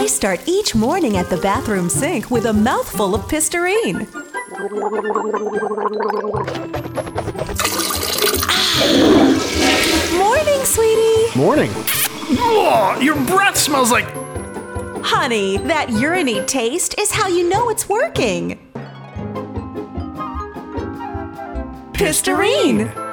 I start each morning at the bathroom sink with a mouthful of Pisterine. Morning, sweetie. Morning. Ugh, your breath smells like... Honey, that urine-y taste is how you know it's working. Pisterine.